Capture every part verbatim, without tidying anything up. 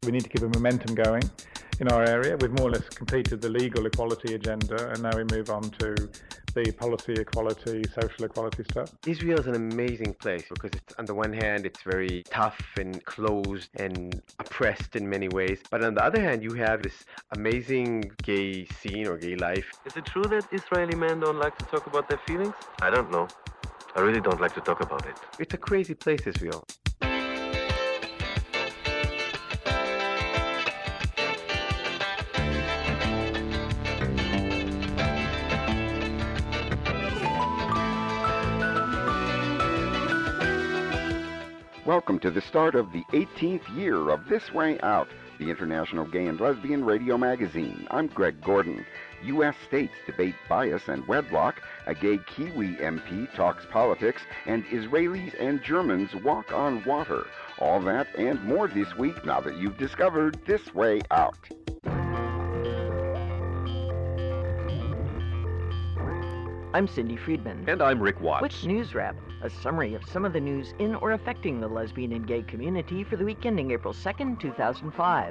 we need to keep a momentum going in our area. We've more or less completed the legal equality agenda, and now we move on to the policy equality, social equality stuff. Israel is an amazing place because it's, on the one hand, it's very tough and closed and oppressed in many ways. But on the other hand, you have this amazing gay scene or gay life. Is it true that Israeli men don't like to talk about their feelings? I don't know. I really don't like to talk about it. It's a crazy place, Israel. Welcome to the start of the eighteenth year of This Way Out, the International Gay and Lesbian Radio Magazine. I'm Greg Gordon. U S states debate bias and wedlock, a gay Kiwi M P talks politics, and Israelis and Germans walk on water. All that and more this week now that you've discovered This Way Out. I'm Cindy Friedman. And I'm Rick Watts. With News Wrap, a summary of some of the news in or affecting the lesbian and gay community for the week ending April second, two thousand five.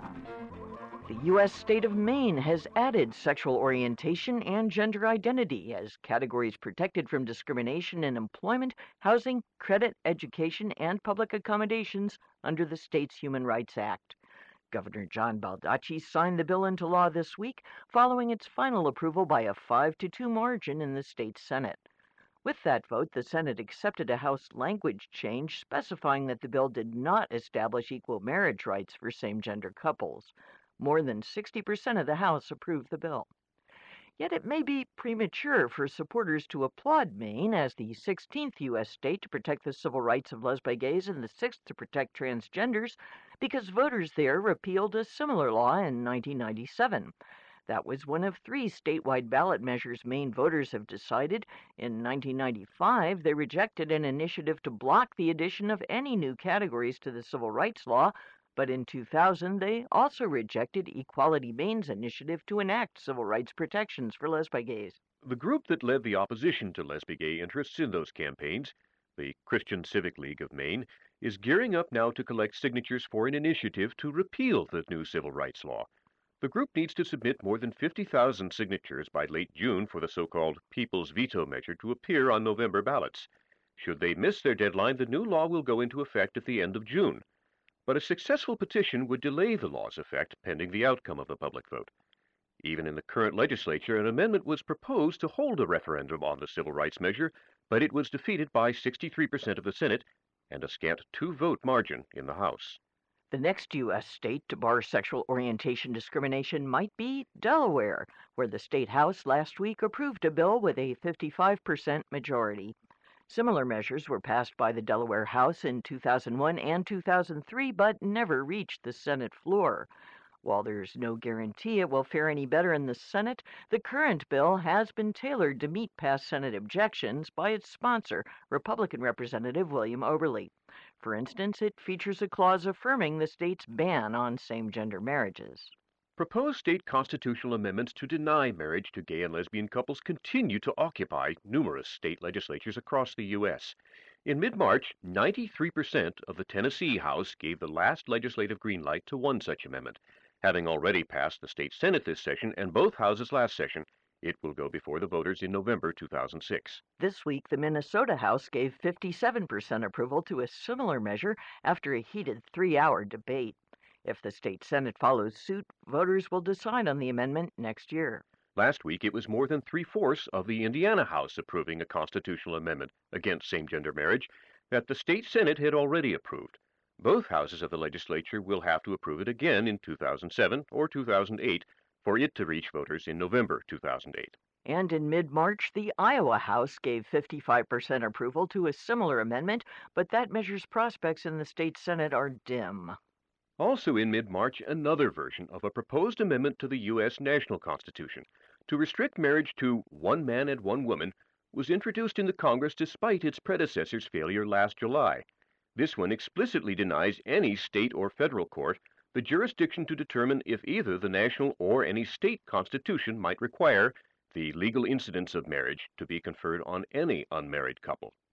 The U S state of Maine has added sexual orientation and gender identity as categories protected from discrimination in employment, housing, credit, education, and public accommodations under the state's Human Rights Act. Governor John Baldacci signed the bill into law this week, following its final approval by a five to two margin in the state Senate. With that vote, the Senate accepted a House language change specifying that the bill did not establish equal marriage rights for same-gender couples. More than sixty percent of the House approved the bill. Yet it may be premature for supporters to applaud Maine as the sixteenth U S state to protect the civil rights of lesbian gays and the sixth to protect transgenders, because voters there repealed a similar law in nineteen ninety-seven. That was one of three statewide ballot measures Maine voters have decided. In nineteen ninety-five, they rejected an initiative to block the addition of any new categories to the civil rights law, but in two thousand, they also rejected Equality Maine's initiative to enact civil rights protections for lesbian gays. The group that led the opposition to lesbian gay interests in those campaigns, the Christian Civic League of Maine, is gearing up now to collect signatures for an initiative to repeal the new civil rights law. The group needs to submit more than fifty thousand signatures by late June for the so-called People's Veto measure to appear on November ballots. Should they miss their deadline, the new law will go into effect at the end of June. But a successful petition would delay the law's effect pending the outcome of the public vote. Even in the current legislature, an amendment was proposed to hold a referendum on the civil rights measure, but it was defeated by sixty-three percent of the Senate and a scant two-vote margin in the House. The next U S state to bar sexual orientation discrimination might be Delaware, where the state House last week approved a bill with a fifty-five percent majority. Similar measures were passed by the Delaware House in two thousand one and two thousand three, but never reached the Senate floor. While there's no guarantee it will fare any better in the Senate, the current bill has been tailored to meet past Senate objections by its sponsor, Republican Representative William Oberle. For instance, it features a clause affirming the state's ban on same-gender marriages. Proposed state constitutional amendments to deny marriage to gay and lesbian couples continue to occupy numerous state legislatures across the U S. In mid-March, ninety-three percent of the Tennessee House gave the last legislative green light to one such amendment. Having already passed the state Senate this session and both houses last session, it will go before the voters in November two thousand six. This week, the Minnesota House gave fifty-seven percent approval to a similar measure after a heated three-hour debate. If the state Senate follows suit, voters will decide on the amendment next year. Last week, it was more than three-fourths of the Indiana House approving a constitutional amendment against same-gender marriage that the state Senate had already approved. Both houses of the legislature will have to approve it again in two thousand seven or two thousand eight for it to reach voters in November two thousand eight. And in mid-March, the Iowa House gave fifty-five percent approval to a similar amendment, but that measure's prospects in the state Senate are dim. Also in mid-March, another version of a proposed amendment to the U S national Constitution to restrict marriage to one man and one woman was introduced in the Congress despite its predecessor's failure last July. This one explicitly denies any state or federal court the jurisdiction to determine if either the national or any state constitution might require the legal incidence of marriage to be conferred on any unmarried couple.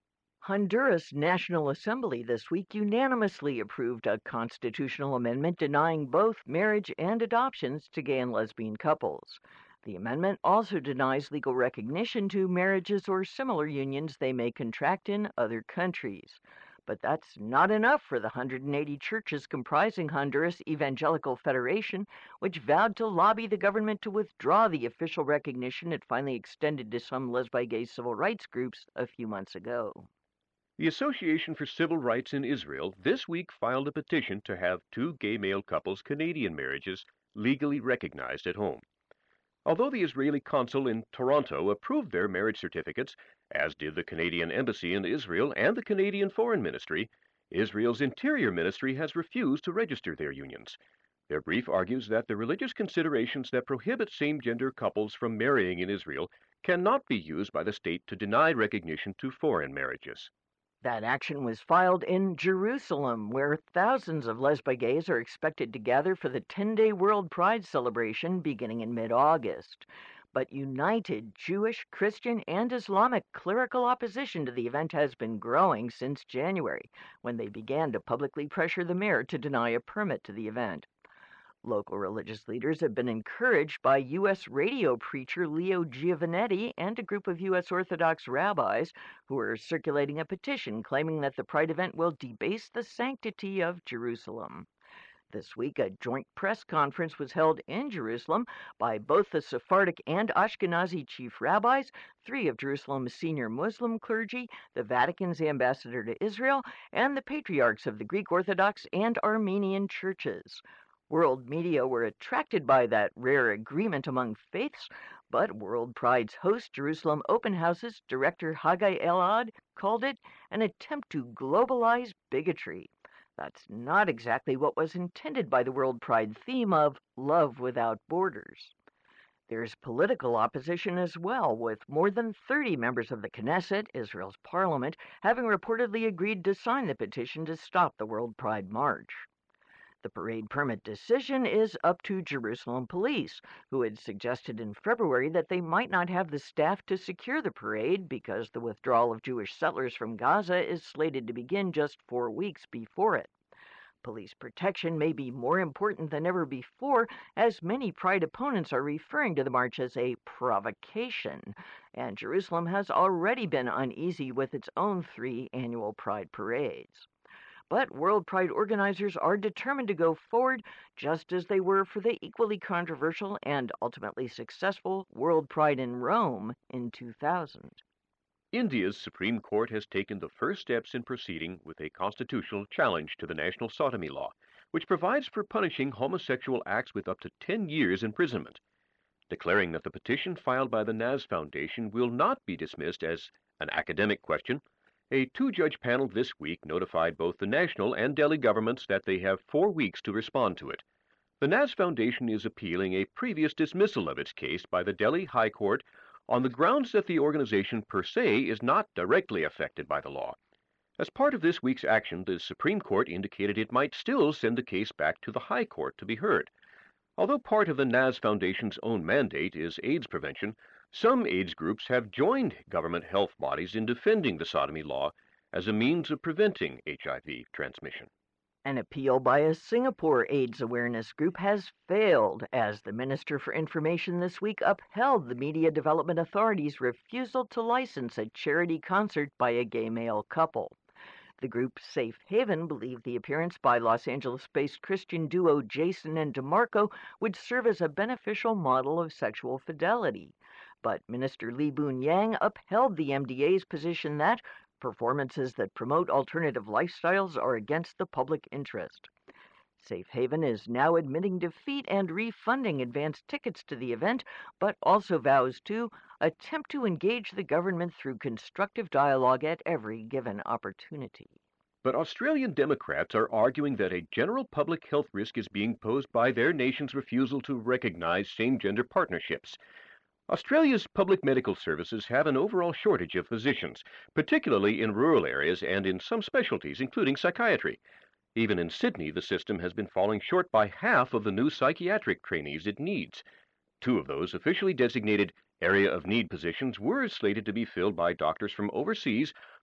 Honduras National Assembly this week unanimously approved a constitutional amendment denying both marriage and adoptions to gay and lesbian couples. The amendment also denies legal recognition to marriages or similar unions they may contract in other countries. But that's not enough for the one hundred eighty churches comprising Honduras Evangelical Federation, which vowed to lobby the government to withdraw the official recognition it finally extended to some lesbi-gay civil rights groups a few months ago. The Association for Civil Rights in Israel this week filed a petition to have two gay male couples' Canadian marriages legally recognized at home. Although the Israeli consul in Toronto approved their marriage certificates, as did the Canadian Embassy in Israel and the Canadian Foreign Ministry, Israel's Interior Ministry has refused to register their unions. Their brief argues that the religious considerations that prohibit same-gender couples from marrying in Israel cannot be used by the state to deny recognition to foreign marriages. That action was filed in Jerusalem, where thousands of lesbi-gays are expected to gather for the ten-day World Pride celebration beginning in mid-August. But united Jewish, Christian, and Islamic clerical opposition to the event has been growing since January, when they began to publicly pressure the mayor to deny a permit to the event. Local religious leaders have been encouraged by U S radio preacher Leo Giovannetti and a group of U S Orthodox rabbis who are circulating a petition claiming that the Pride event will debase the sanctity of Jerusalem. This week, a joint press conference was held in Jerusalem by both the Sephardic and Ashkenazi chief rabbis, three of Jerusalem's senior Muslim clergy, the Vatican's ambassador to Israel, and the patriarchs of the Greek Orthodox and Armenian churches. World media were attracted by that rare agreement among faiths, but World Pride's host, Jerusalem Open House's director Haggai Elad, called it an attempt to globalize bigotry. That's not exactly what was intended by the World Pride theme of love without borders. There's political opposition as well, with more than thirty members of the Knesset, Israel's parliament, having reportedly agreed to sign the petition to stop the World Pride March. The parade permit decision is up to Jerusalem police, who had suggested in February that they might not have the staff to secure the parade because the withdrawal of Jewish settlers from Gaza is slated to begin just four weeks before it. Police protection may be more important than ever before, as many Pride opponents are referring to the march as a provocation, and Jerusalem has already been uneasy with its own three annual Pride parades. But World Pride organizers are determined to go forward, just as they were for the equally controversial and ultimately successful World Pride in Rome in two thousand. India's Supreme Court has taken the first steps in proceeding with a constitutional challenge to the national sodomy law, which provides for punishing homosexual acts with up to ten years imprisonment. Declaring that the petition filed by the Naz Foundation will not be dismissed as an academic question, a two-judge panel this week notified both the national and Delhi governments that they have four weeks to respond to it. The Naz Foundation is appealing a previous dismissal of its case by the Delhi High Court on the grounds that the organization per se is not directly affected by the law. As part of this week's action, the Supreme Court indicated it might still send the case back to the High Court to be heard. Although part of the Naz Foundation's own mandate is AIDS prevention, some AIDS groups have joined government health bodies in defending the sodomy law as a means of preventing H I V transmission. An appeal by a Singapore AIDS awareness group has failed, as the Minister for Information this week upheld the Media Development Authority's refusal to license a charity concert by a gay male couple. The group Safe Haven believed the appearance by Los Angeles-based Christian duo Jason and DeMarco would serve as a beneficial model of sexual fidelity. But Minister Lee Boon-Yang upheld the M D A's position that performances that promote alternative lifestyles are against the public interest. Safe Haven is now admitting defeat and refunding advance tickets to the event, but also vows to attempt to engage the government through constructive dialogue at every given opportunity. But Australian Democrats are arguing that a general public health risk is being posed by their nation's refusal to recognize same-gender partnerships. Australia's public medical services have an overall shortage of physicians, particularly in rural areas and in some specialties, including psychiatry. Even in Sydney, the system has been falling short by half of the new psychiatric trainees it needs. Two of those officially designated area of need positions were slated to be filled by doctors from overseas,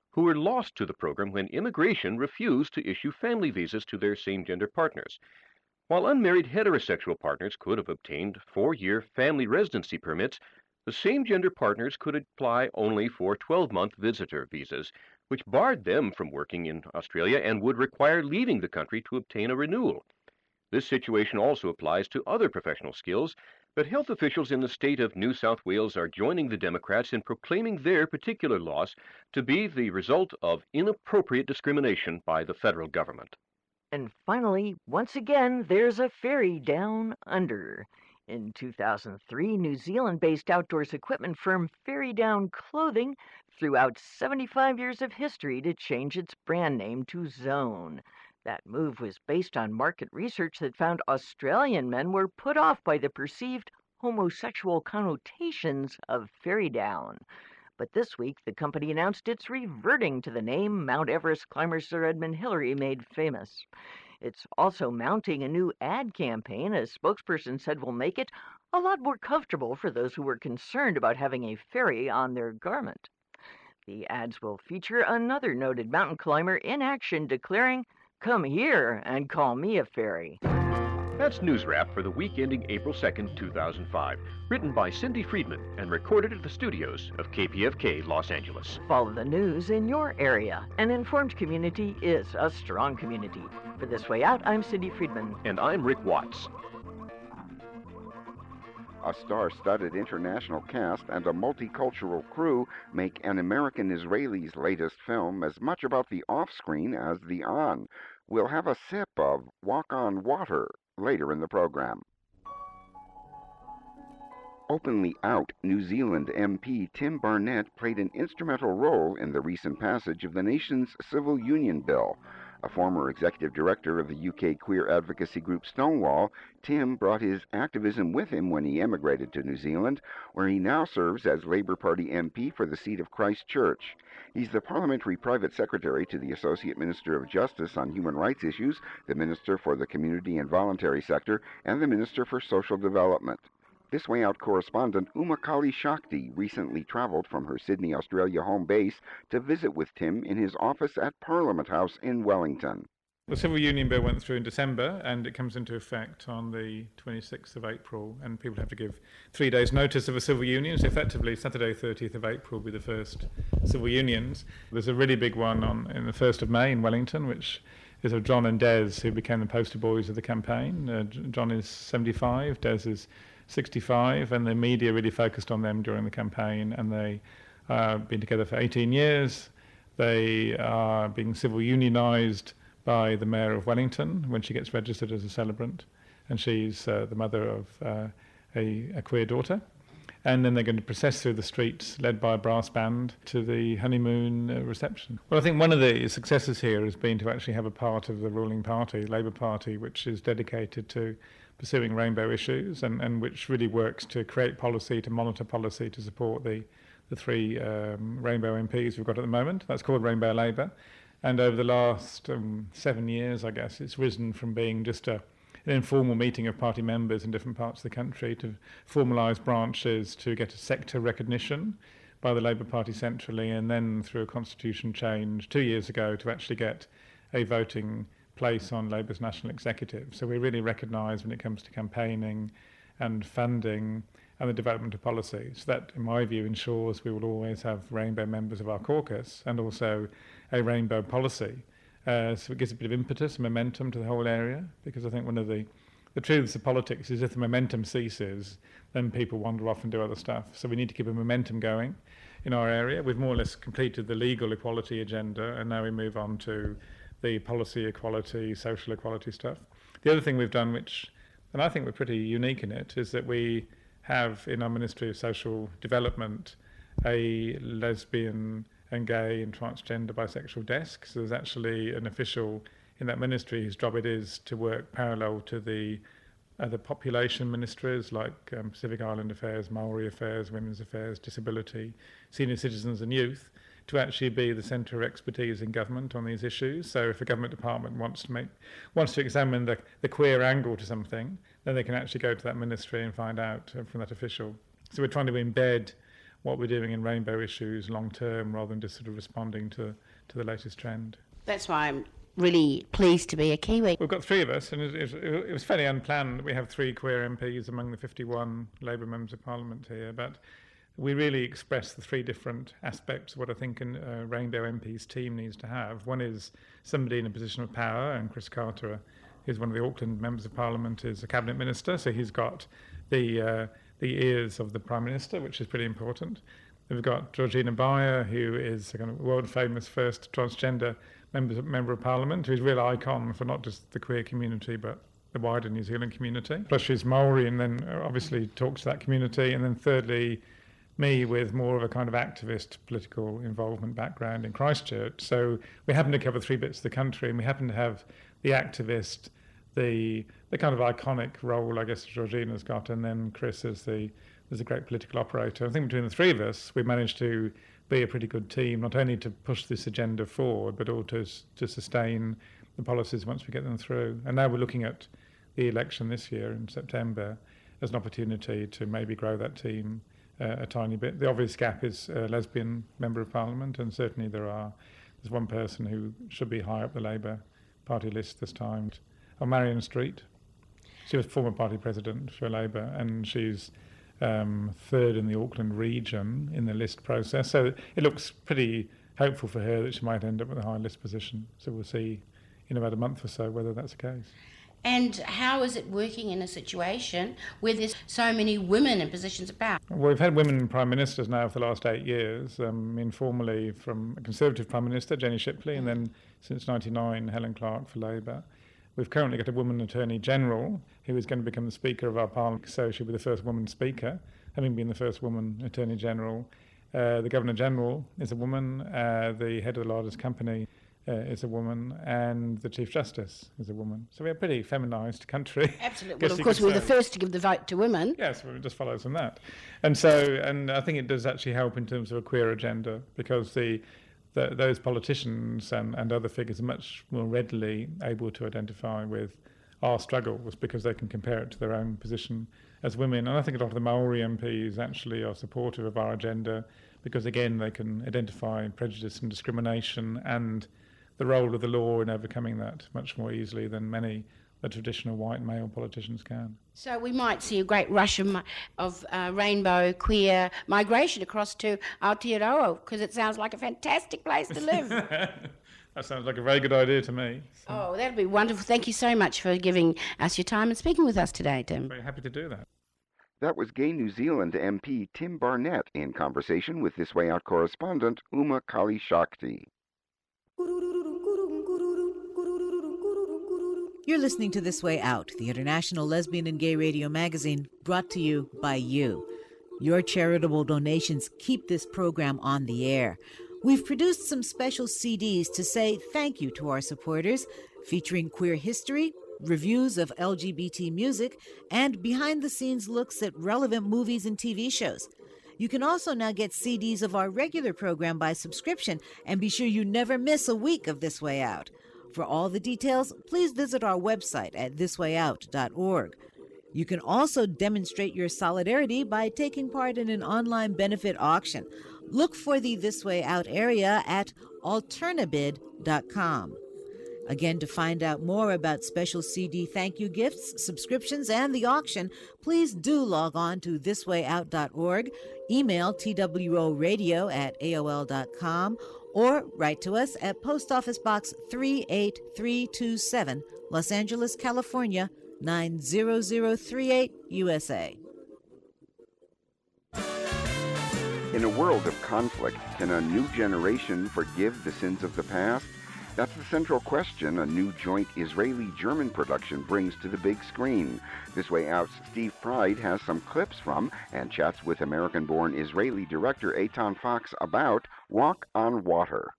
who were lost to the program when immigration refused to issue family visas to their same-gender partners. While unmarried heterosexual partners could have obtained four-year family residency permits, the same-gender partners could apply only for twelve-month visitor visas, which barred them from working in Australia and would require leaving the country to obtain a renewal. This situation also applies to other professional skills, but health officials in the state of New South Wales are joining the Democrats in proclaiming their particular loss to be the result of inappropriate discrimination by the federal government. And finally, once again, there's a ferry down under. In two thousand three, New Zealand-based outdoors equipment firm Ferry Down Clothing threw out seventy-five years of history to change its brand name to Zone. That move was based on market research that found Australian men were put off by the perceived homosexual connotations of Ferry Down. But this week, the company announced it's reverting to the name Mount Everest climber Sir Edmund Hillary made famous. It's also mounting a new ad campaign a spokesperson said will make it a lot more comfortable for those who were concerned about having a ferry on their garment. The ads will feature another noted mountain climber in action declaring, "Come here and call me a fairy." That's News Wrap for the week ending April second, two thousand five, written by Cindy Friedman and recorded at the studios of K P F K Los Angeles. Follow the news in your area. An informed community is a strong community. For This Way Out, I'm Cindy Friedman. And I'm Rick Watts. A star-studded international cast and a multicultural crew make an American Israeli's latest film as much about the off-screen as the on. We'll have a sip of Walk on Water later in the program. Openly out New Zealand M P Tim Barnett played an instrumental role in the recent passage of the nation's Civil Union Bill. A former executive director of the U K queer advocacy group Stonewall, Tim brought his activism with him when he emigrated to New Zealand, where he now serves as Labour Party M P for the seat of Christchurch. He's the parliamentary private secretary to the Associate Minister of Justice on Human Rights Issues, the Minister for the Community and Voluntary Sector, and the Minister for Social Development. This Way Out correspondent Uma Kali Shakti recently traveled from her Sydney, Australia home base to visit with Tim in his office at Parliament House in Wellington. The Civil Union Bill went through in December and it comes into effect on the twenty-sixth of April, and people have to give three days notice of a civil union. So effectively Saturday thirtieth of April will be the first civil unions. There's a really big one on in the first of May in Wellington, which is of John and Des, who became the poster boys of the campaign. Uh, John is seventy-five, Des is sixty-five, and the media really focused on them during the campaign, and they uh, been together for eighteen years. They are being civil unionised by the Mayor of Wellington when she gets registered as a celebrant, and she's uh, the mother of uh, a, a queer daughter. And then they're going to process through the streets, led by a brass band, to the honeymoon uh, reception. Well, I think one of the successes here has been to actually have a part of the ruling party, the Labour Party, which is dedicated to pursuing rainbow issues and, and which really works to create policy, to monitor policy, to support the, the three um, rainbow M Ps we've got at the moment. That's called Rainbow Labour. And over the last um, seven years, I guess, it's risen from being just a, an informal meeting of party members in different parts of the country to formalised branches, to get a sector recognition by the Labour Party centrally, and then through a constitution change two years ago to actually get a voting place on Labour's national executive. So we really recognise when it comes to campaigning and funding and the development of policies. That, in my view, ensures we will always have rainbow members of our caucus and also a rainbow policy. Uh, so it gives a bit of impetus and momentum to the whole area, because I think one of the, the truths of politics is if the momentum ceases, then people wander off and do other stuff. So we need to keep a momentum going in our area. We've more or less completed the legal equality agenda, and now we move on to the policy equality, social equality stuff. The other thing we've done, which, and I think we're pretty unique in it, is that we have in our Ministry of Social Development a lesbian and gay and transgender bisexual desk. So there's actually an official in that ministry whose job it is to work parallel to the other population ministries like um, Pacific Island Affairs, Maori Affairs, Women's Affairs, Disability, Senior Citizens and Youth, to actually be the centre of expertise in government on these issues. So if a government department wants to make, wants to examine the, the queer angle to something, then they can actually go to that ministry and find out uh, from that official. So we're trying to embed what we're doing in rainbow issues long term, rather than just sort of responding to, to the latest trend. That's why I'm really pleased to be a Kiwi. We've got three of us, and it, it, it was fairly unplanned that we have three queer M Ps among the fifty-one Labour members of Parliament here, but we really express the three different aspects of what I think a uh, Rainbow M P's team needs to have. One is somebody in a position of power, and Chris Carter, who's one of the Auckland members of Parliament, is a cabinet minister, so he's got the uh, the ears of the Prime Minister, which is pretty important. We've got Georgina Beyer, who is a kind of world-famous first transgender member, member of Parliament, who's a real icon for not just the queer community, but the wider New Zealand community. Plus she's Maori, and then obviously talks to that community. And then thirdly, me with more of a kind of activist political involvement background in Christchurch. So we happen to cover three bits of the country, and we happen to have the activist, the the kind of iconic role, I guess, Georgina's got, and then Chris is the is a great political operator. I think between the three of us, we managed to be a pretty good team, not only to push this agenda forward, but also to sustain the policies once we get them through. And now we're looking at the election this year in September as an opportunity to maybe grow that team uh, a tiny bit. The obvious gap is a lesbian member of Parliament, and certainly there are there's one person who should be higher up the Labour Party list this time. Oh, Marion Street. She was former party president for Labour, and she's um, third in the Auckland region in the list process. So it looks pretty hopeful for her that she might end up with a high list position. So we'll see in about a month or so whether that's the case. And how is it working in a situation where there's so many women in positions of power? Well, we've had women prime ministers now for the last eight years, um, informally from a Conservative Prime Minister, Jenny Shipley, and then since ninety-nine, Helen Clark for Labour. We've currently got a woman Attorney General who is going to become the Speaker of our Parliament, so she'll be the first woman Speaker, having been the first woman Attorney General. Uh, the Governor General is a woman, uh, the head of the largest company uh, is a woman, and the Chief Justice is a woman. So we're a pretty feminised country. Absolutely. Well, of course, we're the first to give the vote to women. Yes, well, it just follows from that. And so, and I think it does actually help in terms of a queer agenda, because the The, those politicians and, and other figures are much more readily able to identify with our struggles because they can compare it to their own position as women. And I think a lot of the Maori M Ps actually are supportive of our agenda because, again, they can identify prejudice and discrimination and the role of the law in overcoming that much more easily than many the traditional white male politicians can. So we might see a great rush of, of uh, rainbow queer migration across to Aotearoa, because it sounds like a fantastic place to live. That sounds like a very good idea to me. So. Oh, that'd be wonderful. Thank you so much for giving us your time and speaking with us today, Tim. Very happy to do that. That was Gay New Zealand M P Tim Barnett in conversation with This Way Out correspondent Uma Kali-Shakti. You're listening to This Way Out, the international lesbian and gay radio magazine brought to you by you. Your charitable donations keep this program on the air. We've produced some special C Ds to say thank you to our supporters, featuring queer history, reviews of L G B T music, and behind-the-scenes looks at relevant movies and T V shows. You can also now get C Ds of our regular program by subscription, and be sure you never miss a week of This Way Out. For all the details, please visit our website at this way out dot org. You can also demonstrate your solidarity by taking part in an online benefit auction. Look for the This Way Out area at alternabid dot com. Again, to find out more about special C D thank you gifts, subscriptions, and the auction, please do log on to this way out dot org, email T W O radio at A O L dot com, or write to us at Post Office Box three eight three two seven, Los Angeles, California, nine zero zero three eight, U S A. In a world of conflict, can a new generation forgive the sins of the past? That's the central question a new joint Israeli-German production brings to the big screen. This Way Out's Steve Pride has some clips from and chats with American-born Israeli director Eitan Fox about Walk on Water.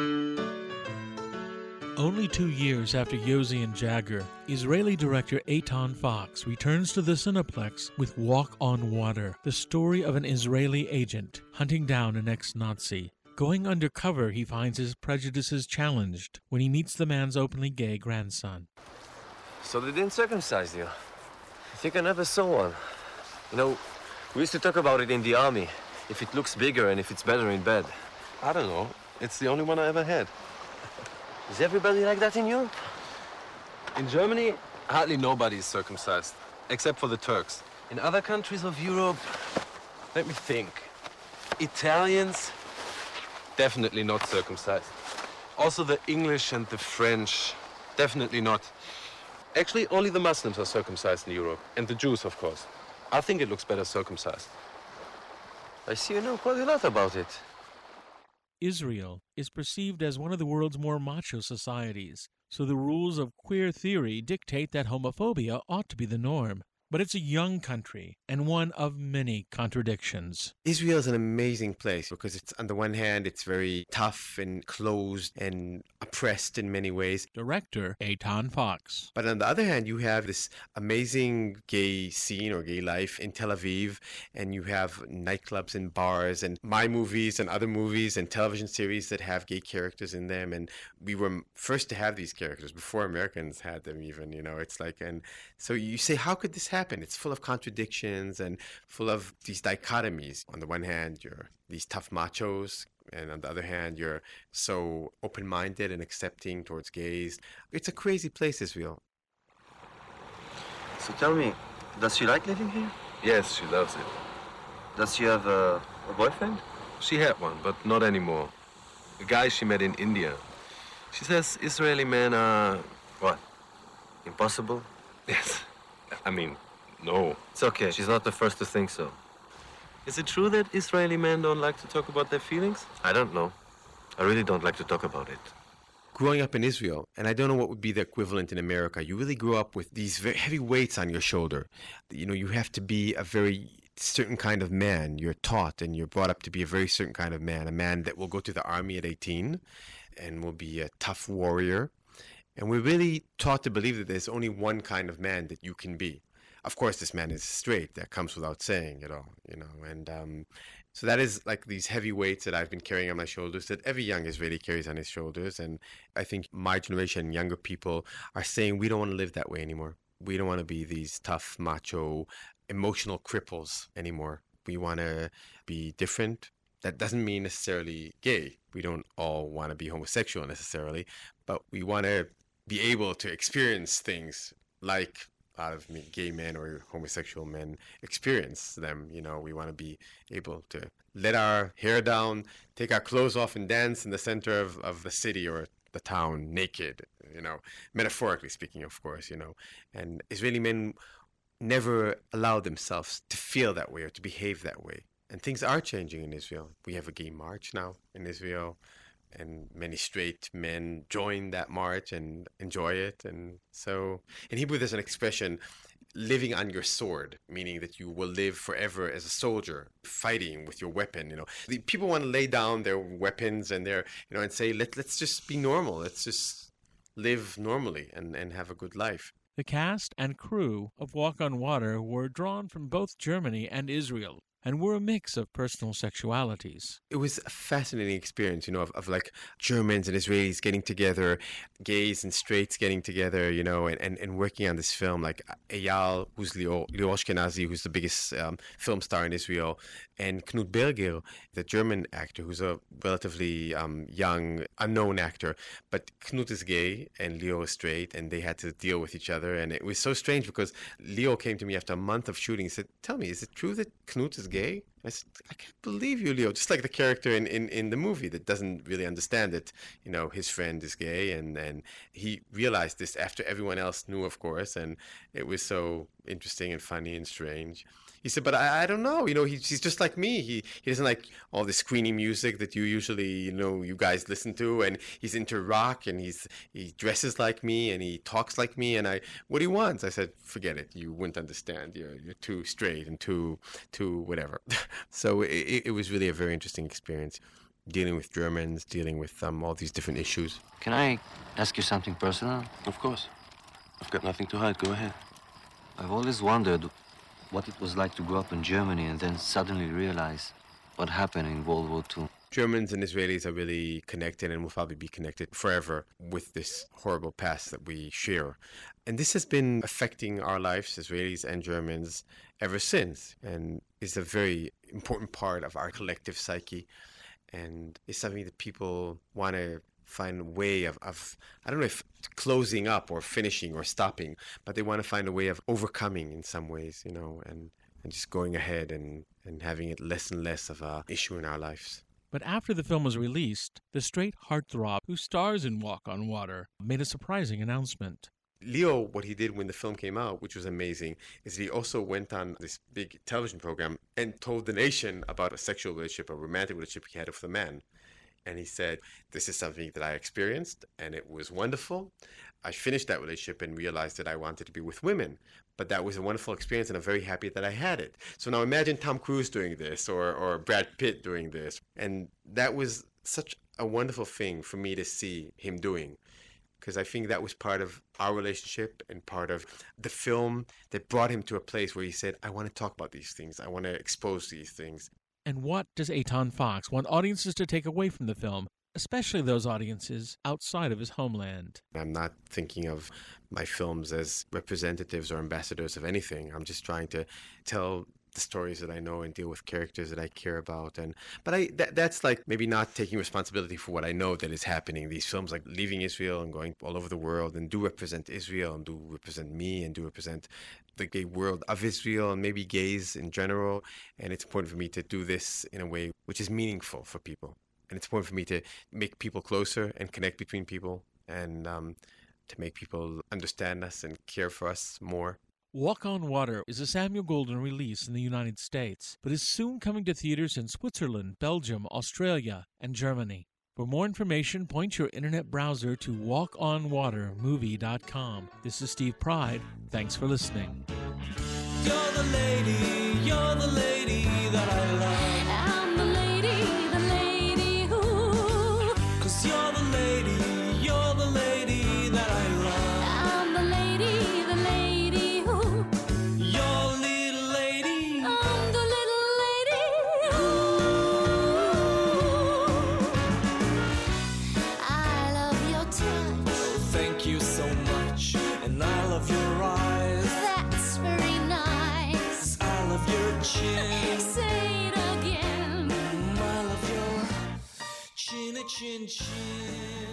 Only two years after Yossi and Jagger, Israeli director Eitan Fox returns to the Cineplex with Walk on Water, the story of an Israeli agent hunting down an ex-Nazi. Going undercover, he finds his prejudices challenged when he meets the man's openly gay grandson. So they didn't circumcise you? I think I never saw one. You know, we used to talk about it in the army. If it looks bigger and if it's better in bed. I don't know. It's the only one I ever had. Is everybody like that in Europe? In Germany, hardly nobody is circumcised, except for the Turks. In other countries of Europe, let me think. Italians, definitely not circumcised. Also the English and the French, definitely not. Actually, only the Muslims are circumcised in Europe, and the Jews, of course. I think it looks better circumcised. I see you know quite a lot about it. Israel is perceived as one of the world's more macho societies, so the rules of queer theory dictate that homophobia ought to be the norm. But it's a young country and one of many contradictions. Israel is an amazing place because it's, on the one hand, it's very tough and closed and oppressed in many ways. Director Eitan Fox. But on the other hand, you have this amazing gay scene or gay life in Tel Aviv, and you have nightclubs and bars and my movies and other movies and television series that have gay characters in them. And we were first to have these characters before Americans had them even, you know, it's like, and so you say, how could this happen? It's full of contradictions and full of these dichotomies. On the one hand, you're these tough machos, and on the other hand, you're so open-minded and accepting towards gays. It's a crazy place, Israel. So tell me, does she like living here? Yes, she loves it. Does she have a, a boyfriend? She had one, but not anymore. A guy she met in India. She says Israeli men are... What? Impossible? Yes. I mean, no. It's okay. She's not the first to think so. Is it true that Israeli men don't like to talk about their feelings? I don't know. I really don't like to talk about it. Growing up in Israel, and I don't know what would be the equivalent in America, you really grew up with these very heavy weights on your shoulder. You know, you have to be a very certain kind of man. You're taught and you're brought up to be a very certain kind of man, a man that will go to the army at eighteen and will be a tough warrior. And we're really taught to believe that there's only one kind of man that you can be. Of course, this man is straight. That comes without saying at all, you know. And um, so that is like these heavy weights that I've been carrying on my shoulders that every young Israeli carries on his shoulders. And I think my generation, younger people, are saying we don't want to live that way anymore. We don't want to be these tough, macho, emotional cripples anymore. We want to be different. That doesn't mean necessarily gay. We don't all want to be homosexual necessarily, but we want to be able to experience things like a lot of gay men or homosexual men experience them. You know, we want to be able to let our hair down, take our clothes off and dance in the center of, of the city or the town naked, you know, metaphorically speaking, of course, you know. And Israeli men never allow themselves to feel that way or to behave that way. And things are changing in Israel. We have a gay march now in Israel, and many straight men join that march and enjoy it. And so in Hebrew, there's an expression, living on your sword, meaning that you will live forever as a soldier, fighting with your weapon. You know, the people want to lay down their weapons and their, you know, and say, Let, let's just be normal. Let's just live normally and, and have a good life. The cast and crew of Walk on Water were drawn from both Germany and Israel, and were a mix of personal sexualities. It was a fascinating experience, you know, of, of like Germans and Israelis getting together, gays and straights getting together, you know, and, and, and working on this film. Like Eyal, who's Lior, Lior Ashkenazi, who's the biggest um, film star in Israel, and Knut Berger, the German actor, who's a relatively um, young, unknown actor. But Knut is gay and Lior is straight, and they had to deal with each other. And it was so strange because Lior came to me after a month of shooting and said, tell me, is it true that Knut is gay? I said, I can't believe you, Leo. Just like the character in, in, in the movie that doesn't really understand that, you know, his friend is gay. And, and he realized this after everyone else knew, of course. And it was so interesting and funny and strange. He said, but I, I don't know, you know, he, he's just like me. He he doesn't like all the screeny music that you usually, you know, you guys listen to. And he's into rock, and he's he dresses like me, and he talks like me. And I, what do you want? I said, forget it. You wouldn't understand. You're, you're too straight and too, too whatever. So it, it was really a very interesting experience, dealing with Germans, dealing with um, all these different issues. Can I ask you something personal? Of course. I've got nothing to hide. Go ahead. I've always wondered what it was like to grow up in Germany and then suddenly realize what happened in World War Two. Germans and Israelis are really connected and will probably be connected forever with this horrible past that we share. And this has been affecting our lives, Israelis and Germans, ever since, and is a very important part of our collective psyche, and is something that people want to find a way of, of, I don't know if closing up or finishing or stopping, but they want to find a way of overcoming in some ways, you know, and, and just going ahead and, and having it less and less of an issue in our lives. But after the film was released, the straight heartthrob who stars in Walk on Water made a surprising announcement. Leo, what he did when the film came out, which was amazing, is he also went on this big television program and told the nation about a sexual relationship, a romantic relationship he had with a man. And he said, this is something that I experienced, and it was wonderful. I finished that relationship and realized that I wanted to be with women. But that was a wonderful experience, and I'm very happy that I had it. So now imagine Tom Cruise doing this, or, or Brad Pitt doing this. And that was such a wonderful thing for me to see him doing, because I think that was part of our relationship and part of the film that brought him to a place where he said, I want to talk about these things. I want to expose these things. And what does Eitan Fox want audiences to take away from the film, especially those audiences outside of his homeland? I'm not thinking of my films as representatives or ambassadors of anything. I'm just trying to tell the stories that I know and deal with characters that I care about. And but I that, that's like maybe not taking responsibility for what I know that is happening. These films, like leaving Israel and going all over the world, and do represent Israel and do represent me and do represent the gay world of Israel and maybe gays in general. And it's important for me to do this in a way which is meaningful for people. And it's important for me to make people closer and connect between people, and um, to make people understand us and care for us more. Walk on Water is a Samuel Goldwyn release in the United States, but is soon coming to theaters in Switzerland, Belgium, Australia, and Germany. For more information, point your internet browser to walk on water movie dot com. This is Steve Pride. Thanks for listening. You're the lady, you're the lady that I love. I'm the lady, the lady who. 'Cause you're the lady, you're the lady that I love. I'm the lady, the lady who. You're little lady. I'm the little lady who. I love your touch. Oh, thank you so much. And I love your eyes. That's very nice. I love your chin. Say it again. Mm, I love your chin, chin, chin.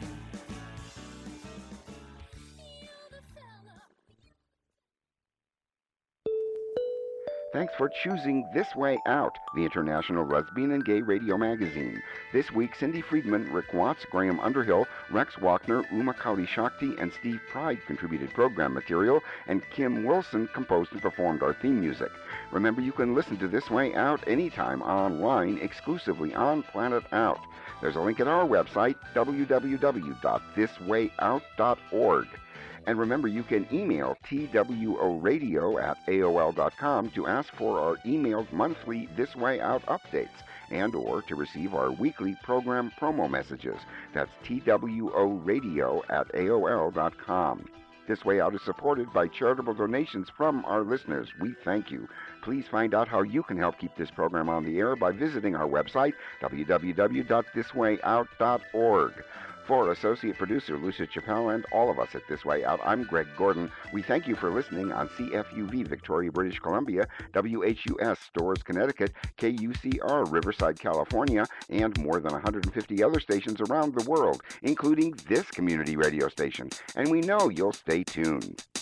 Thanks for choosing This Way Out, the International Lesbian and Gay Radio Magazine. This week, Cindy Friedman, Rick Watts, Graham Underhill, Rex Walkner, Uma Kali Shakti, and Steve Pride contributed program material, and Kim Wilson composed and performed our theme music. Remember, you can listen to This Way Out anytime online, exclusively on Planet Out. There's a link at our website, w w w dot this way out dot org. And remember, you can email T W O radio at A O L dot com to ask for our emailed monthly This Way Out updates, and or to receive our weekly program promo messages. That's T W O radio at A O L dot com. This Way Out is supported by charitable donations from our listeners. We thank you. Please find out how you can help keep this program on the air by visiting our website, w w w dot this way out dot org. For Associate Producer Lucia Chappelle and all of us at This Way Out, I'm Greg Gordon. We thank you for listening on C F U V Victoria, British Columbia, W H U S Storrs, Connecticut, K U C R Riverside, California, and more than one hundred fifty other stations around the world, including this community radio station. And we know you'll stay tuned.